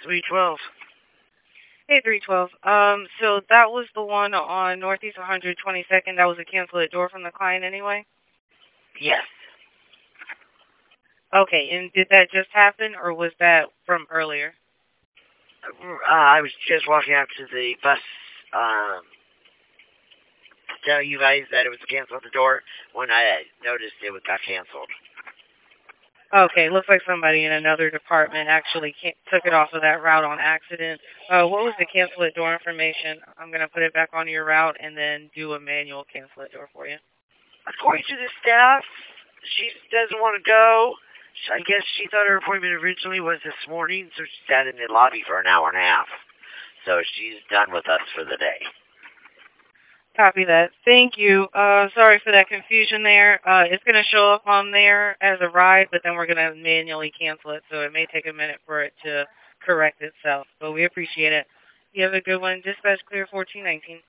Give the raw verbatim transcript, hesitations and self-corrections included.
three twelve. Hey, three twelve. Um, so that was the one on Northeast one hundred twenty-second. That was a cancel at door from the client anyway? Yes. Okay, and did that just happen, or was that from earlier? Uh, I was just walking out to the bus um, to tell you guys that it was canceled at the door when I noticed it got canceled. Okay, looks like somebody in another department actually took it off of that route on accident. Uh, what was the cancel at door information? I'm going to put it back on your route and then do a manual cancel at door for you. According to the staff, she doesn't want to go. I guess she thought her appointment originally was this morning, so she sat in the lobby for an hour and a half. So she's done with us for the day. Copy that. Thank you. Uh, sorry for that confusion there. Uh, it's going to show up on there as a ride, but then we're going to manually cancel it, so it may take a minute for it to correct itself. But we appreciate it. You have a good one. Dispatch clear fourteen nineteen.